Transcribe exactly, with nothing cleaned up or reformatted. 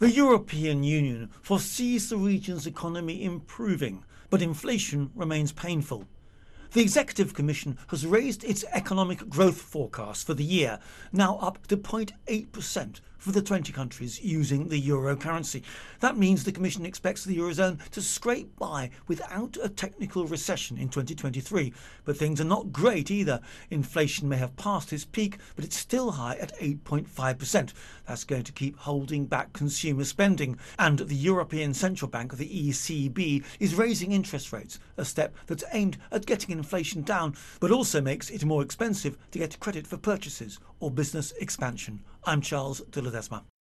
The European Union foresees the region's economy improving, but inflation remains painful. The Executive Commission has raised its economic growth forecast for the year, now up to zero point eight percent for the twenty countries using the euro currency. That means the Commission expects the Eurozone to scrape by without a technical recession in twenty twenty-three. But things are not great either. Inflation may have passed its peak, but it's still high at eight point five percent. That's going to keep holding back consumer spending. And the European Central Bank, the E C B, is raising interest rates, a step that's aimed at getting inflation down, but also makes it more expensive to get credit for purchases or business expansion. I'm Charles de Ledesma.